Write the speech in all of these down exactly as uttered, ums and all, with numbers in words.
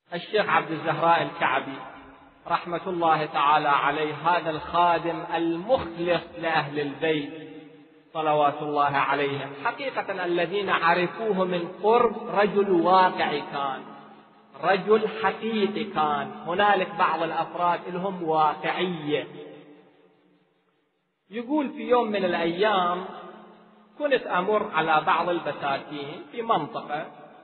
الشيخ عبد الزهراء الكعبي رحمة الله تعالى عليه، هذا الخادم المخلص لأهل البيت صلوات الله عليهم، حقيقة الذين عرفوه من قرب رجل واقعي كان، رجل حقيقي كان. هنالك بعض الأفراد لهم واقعية. يقول في يوم من الأيام كنت أمر على بعض البساتين في منطقة،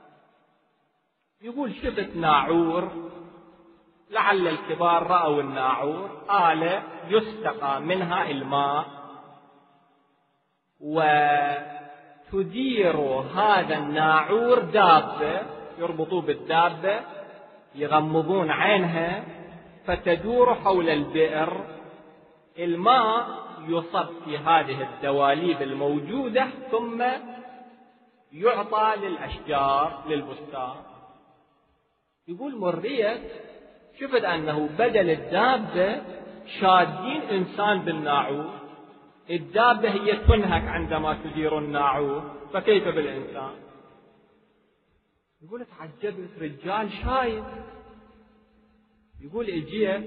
يقول شفت ناعور، لعل الكبار رأوا الناعور، آلة يستقى منها الماء وتدير هذا الناعور دابة، يربطوه بالدابة يغمضون عينها فتدور حول البئر، الماء يصب في هذه الدواليب الموجودة ثم يعطى للأشجار للبستان. يقول مريت شفت أنه بدل الدابة شادين إنسان بالناعور، الدابة هي تنهك عندما تدير الناعور، فكيف بالإنسان؟ يقول تعجبت، رجال شايب. يقول اجيت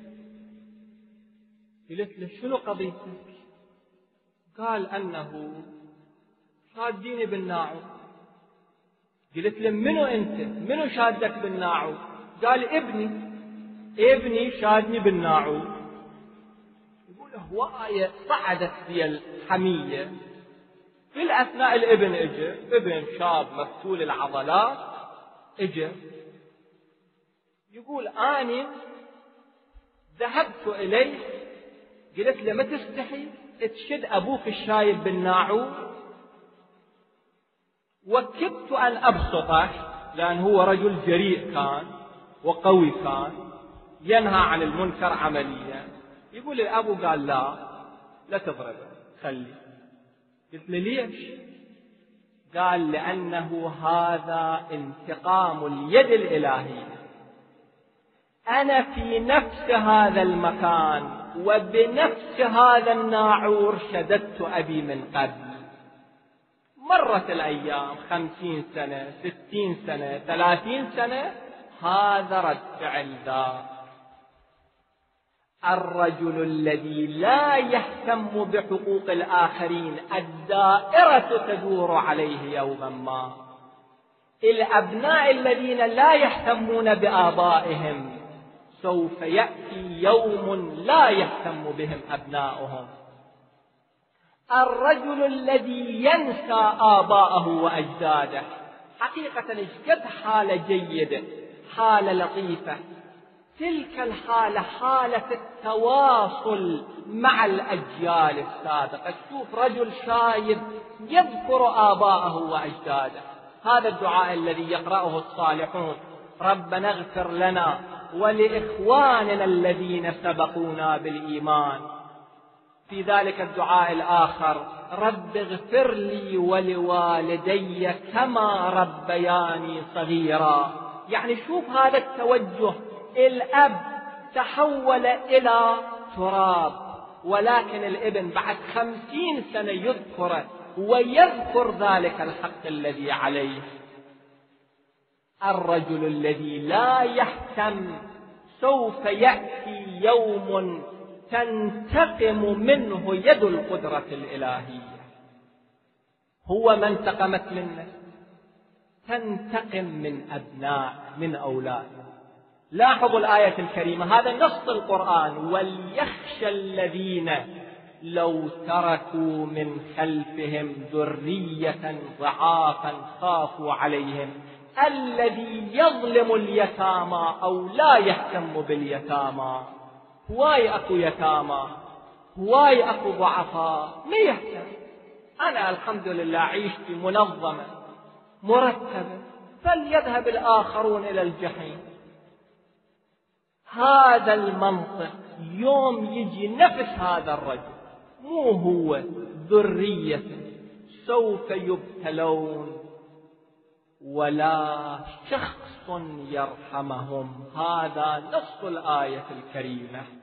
قلت له شنو قضيتك؟ قال أنه شاديني بالناعور. قلت له منو أنت؟ منو شادك بالناعور؟ قال ابني ابني شادني بالناعور. يقول هواية صعدت في الحمية. في الأثناء الابن اجى، ابن شاب مفتول العضلات اجى. يقول أنا ذهبت إليه قلت له ما تستحي تشد أبوك الشايب بالناعور؟ وكدت أن أبسطه لأن هو رجل جريء كان وقوي كان ينهى عن المنكر عمليا. يقول الأبو قال لا لا تضربه خلي. قلت له ليش؟ قال لأنه هذا انتقام اليد الإلهية. أنا في نفس هذا المكان وبنفس هذا الناعور شددت أبي من قبل. مرت الأيام، خمسين سنة، ستين سنة، ثلاثين سنة، هذا رد فعل ذا. الرجل الذي لا يهتم بحقوق الآخرين الدائرة تدور عليه يوما ما. الأبناء الذين لا يهتمون بآبائهم سوف يأتي يوم لا يهتم بهم أبناؤهم. الرجل الذي ينسى آباءه وأجداده، حقيقة اشقد حالة جيدة، حالة لطيفة. تلك الحالة حالة التواصل مع الأجيال السابقة. تشوف رجل شايب يذكر آباءه وأجداده. هذا الدعاء الذي يقرأه الصالحون: ربنا اغفر لنا ولإخواننا الذين سبقونا بالإيمان. في ذلك الدعاء الآخر: رب اغفر لي ولوالدي كما ربياني صغيرا. يعني شوف هذا التوجه، الأب تحول إلى تراب، ولكن الابن بعد خمسين سنة يذكره ويذكر ذلك الحق الذي عليه. الرجل الذي لا يهتم سوف يأتي يوم تنتقم منه يد القدرة الإلهية. هو ما انتقمت منه، تنتقم من أبناء من أولاد. لاحظوا الآية الكريمة، هذا نص القرآن: وليخشى الذين لو تركوا من خلفهم ذرية ضعافا خافوا عليهم. الذي يظلم اليتامى أو لا يهتم باليتامى، هواي أكو يتامى، هواي أكو ضعفاء، ما يهتم. أنا الحمد لله عيشتي منظمة مرتبة، فليذهب الآخرون إلى الجحيم. هذا المنطق يوم يجي نفس هذا الرجل، مو هو ذرية، سوف يبتلون ولا شخص يرحمهم. هذا نص الآية الكريمة.